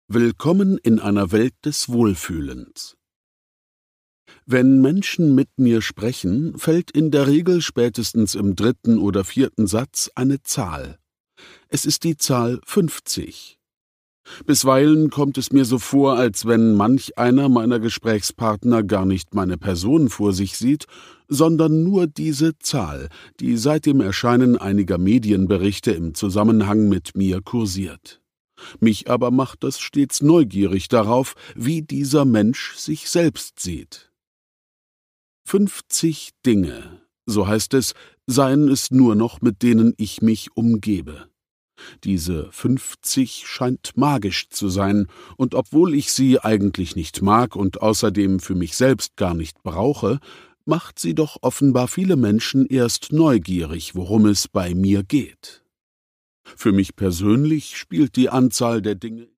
Willkommen in einer Welt des Wohlfühlens. Wenn Menschen mit mir sprechen, fällt in der Regel spätestens im 3. oder 4. Satz eine Zahl. Es ist die Zahl 50. Bisweilen kommt es mir so vor, als wenn manch einer meiner Gesprächspartner gar nicht meine Person vor sich sieht, sondern nur diese Zahl, die seit dem Erscheinen einiger Medienberichte im Zusammenhang mit mir kursiert. Mich aber macht das stets neugierig darauf, wie dieser Mensch sich selbst sieht. 50 Dinge, so heißt es, seien es nur noch, mit denen ich mich umgebe. Diese 50 scheint magisch zu sein, und obwohl ich sie eigentlich nicht mag und außerdem für mich selbst gar nicht brauche, macht sie doch offenbar viele Menschen erst neugierig, worum es bei mir geht. Für mich persönlich spielt die Anzahl der Dinge